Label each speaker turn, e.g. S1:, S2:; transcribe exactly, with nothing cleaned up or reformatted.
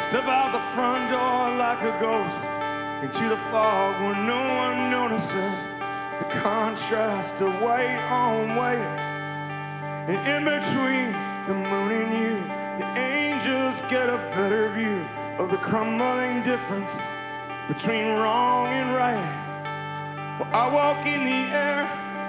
S1: Step out the front door like a ghost into the fog where no one notices the contrast of white on white. And in between the moon and you, the angels get a better view of the crumbling difference between wrong and right. Well, I walk in the air